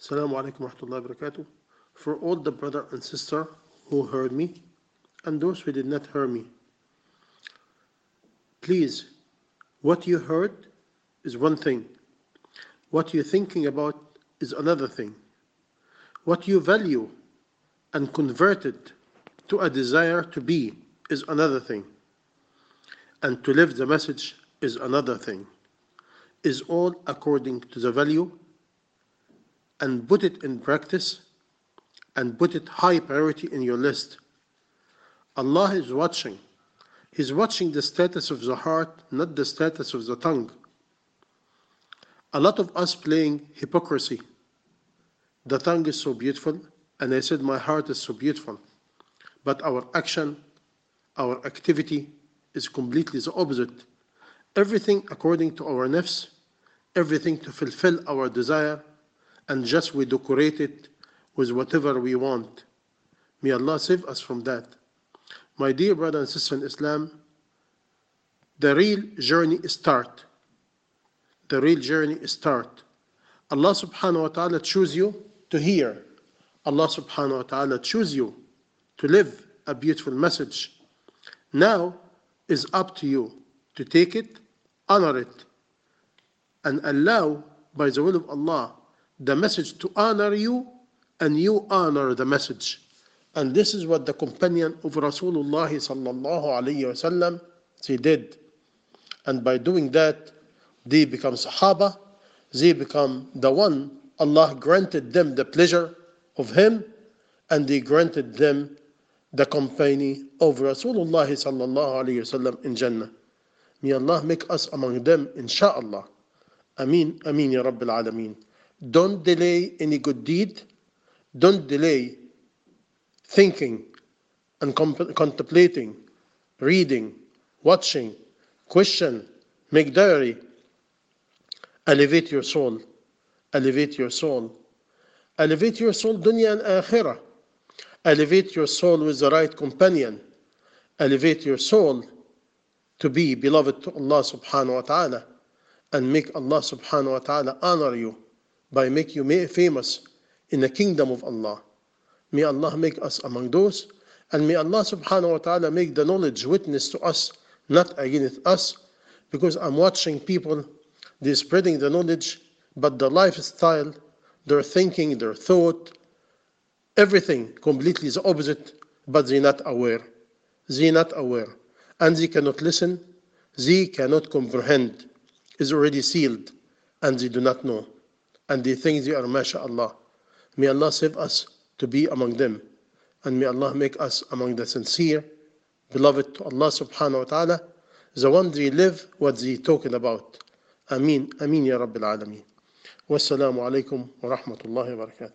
Assalamu alaikum wa rahmatullahi wa barakatuh. For all the brother and sister who heard me and those who did not hear me, please, what you heard is one thing. What you're thinking about is another thing. What you value and convert it to a desire to be is another thing. And to live the message is another thing. Is all according to the value, and put it in practice and put it high priority in your list. Allah is watching. He's watching the status of the heart, not the status of the tongue. A lot of us playing hypocrisy. The tongue is so beautiful, and I said my heart is so beautiful. But our action, our activity is completely the opposite. Everything according to our nafs, everything to fulfill our desire, and just we decorate it with whatever we want. May Allah save us from that. My dear brother and sister in Islam, the real journey start. The real journey start. Allah subhanahu wa ta'ala choose you to hear. Allah subhanahu wa ta'ala choose you to live a beautiful message. Now is up to you to take it, honor it, and allow, by the will of Allah, the message to honor you, and you honor the message. And this is what the companion of Rasulullah sallallahu alayhi wasallam, they did. And by doing that, they become Sahaba. They become the one Allah granted them the pleasure of Him, and they granted them the company of Rasulullah sallallahu alayhi wasallam in Jannah. May Allah make us among them, insha'Allah. Ameen, ameen ya Rabbil Alameen. Don't delay any good deed. Don't delay thinking and contemplating, reading, watching, question, make diary. Elevate your soul. Elevate your soul. Elevate your soul, dunya and akhirah. Elevate your soul with the right companion. Elevate your soul to be beloved to Allah subhanahu wa ta'ala, and make Allah subhanahu wa ta'ala honor you by make you famous in the kingdom of Allah. May Allah make us among those, and may Allah subhanahu wa ta'ala make the knowledge witness to us, not against us, because I'm watching people, they're spreading the knowledge, but the lifestyle, their thinking, their thought, everything completely is opposite, but they're not aware. They're not aware. And they cannot listen, they cannot comprehend. It's already sealed, and they do not know. And they think they are mashallah. May Allah save us to be among them. And may Allah make us among the sincere, beloved to Allah subhanahu wa ta'ala, the one they live what they talking about. Ameen, ameen ya Rabbil Alameen. Wassalamu alaikum wa rahmatullahi wa barakatuh.